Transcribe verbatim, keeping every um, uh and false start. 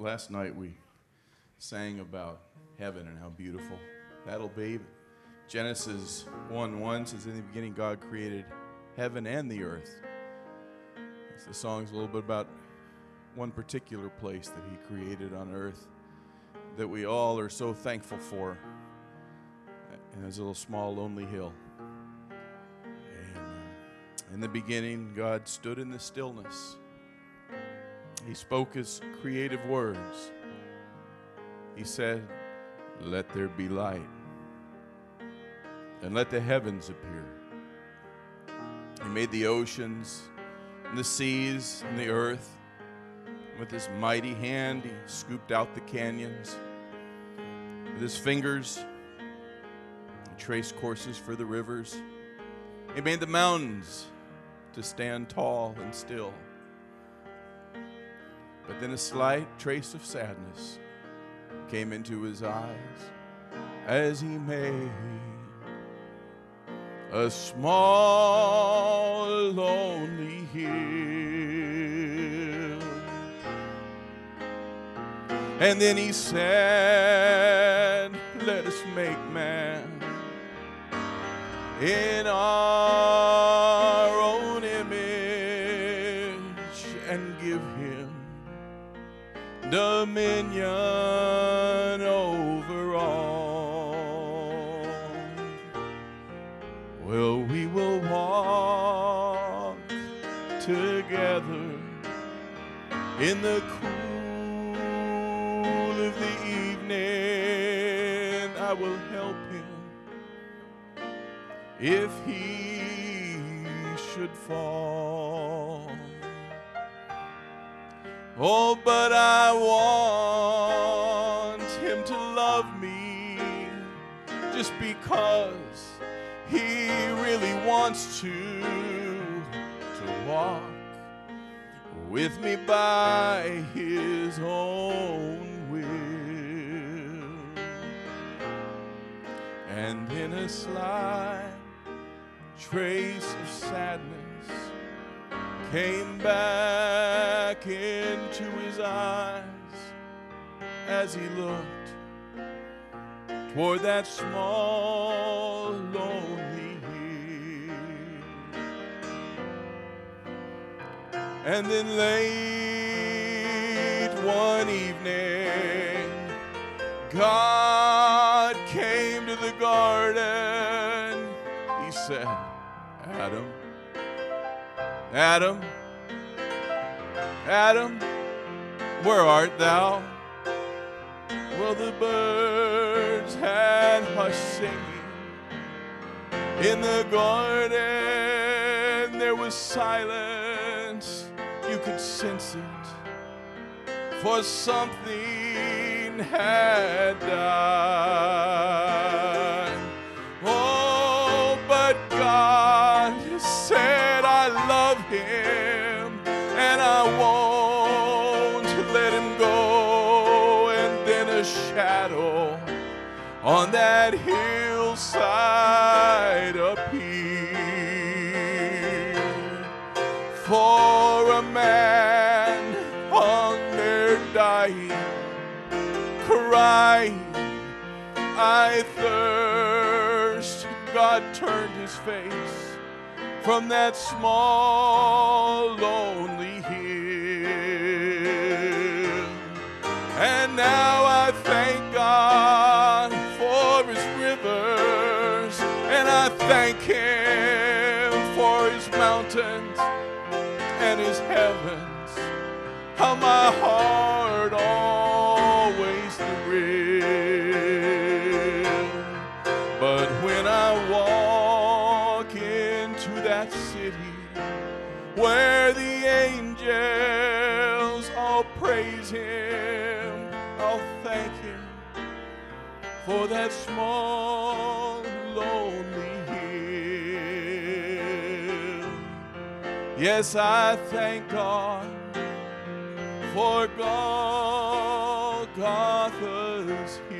last night we sang about heaven and how beautiful that'll be. Genesis one one says, in the beginning God created heaven and the earth. The song's a little bit about one particular place that he created on earth that we all are so thankful for. And it's a little small, lonely hill. Amen. In the beginning, God stood in the stillness. He spoke his creative words. He said, let there be light, and let the heavens appear. He made the oceans and the seas and the earth. With his mighty hand, he scooped out the canyons. With his fingers, he traced courses for the rivers. He made the mountains to stand tall and still. But then a slight trace of sadness came into his eyes as he made a small, lonely hill. And then he said, let us make man in our own image and give him dominion over all. Well, we will walk together in the cool of the evening. I will help him if he should fall. Oh, but I want him to love me just because he really wants to, to walk with me by his own will. And then a slight trace of sadness came back into his eyes as he looked toward that small, lonely hill. And then late one evening, God came to the garden. He said, Adam, Adam, Adam, where art thou? Well, the birds had hushed singing. In the garden there was silence. You could sense it, for something had died. Oh, but God said, I love him, and I won't let him go. And then a shadow on that hillside appeared, for a man hung there dying, crying, I thirst. God turned his face from that small, lonely hill. And now I thank God for his rivers, and I thank him for his mountains and his heavens. How my heart always thrilled. But when I walk into that city where the angels all praise him, I'll thank him for that small, lonely hill. Yes, I thank God for Golgotha's hill.